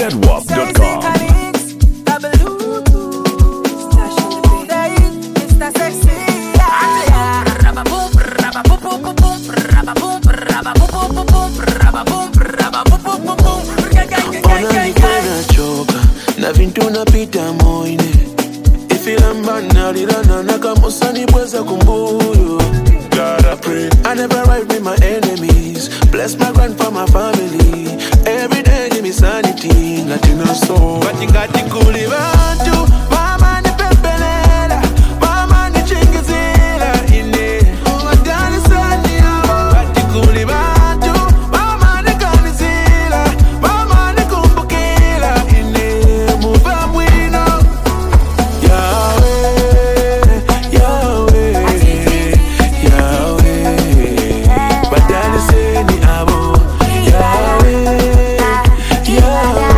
ZWAP.com. Na vintu napita moine ifilambana lilana nakamusani bweza kumbuyo. God I pray I never ride with my enemies. Bless my grandpa, my family. Every day give me sanity. Latina soul Ngati kuli bantu mama ni pepelela, mama ni chingizila ine umadani sani yao. Ngati kuli bantu mama ni kanizila, mama ni kumbukila ine muva mwino. Yahweh, Yahweh, Yahweh, badani seni abo. Yahweh, Yahweh,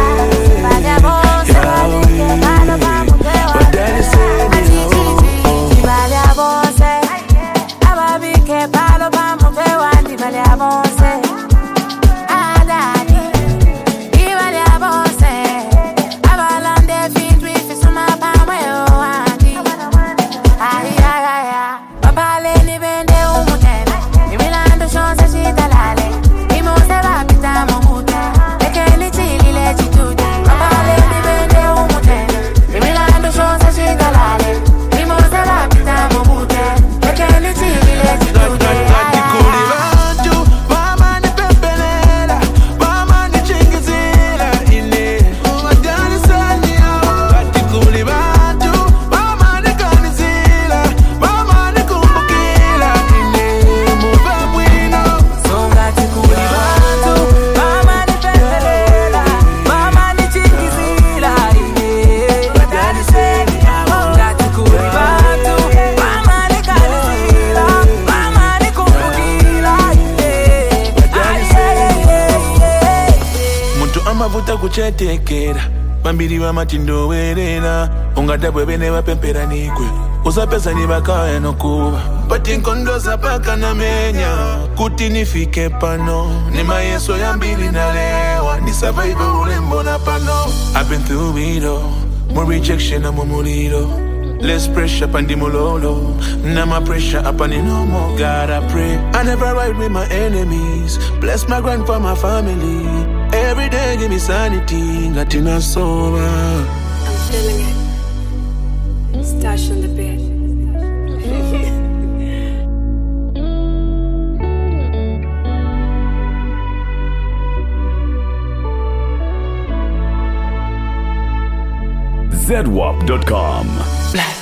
amavuta kuchetekera bambiri bamatindo werera ungadabwe bene bapempera nikwe usapesa ni bakaya nokuba pati nkondo zapaka na menya kuti nifike pano ni mayeso ya mbili na lewa ni survive ulembo na pano. I've been through it all, more rejection na mumuliro, less pressure pandi mulolo, na my pressure up and no more. God I pray I never ride with my enemies. Bless my grandpa, my family. Every day give me sanity. Latina sober. I'm feeling it. Stash on the bed. ZWAP.com.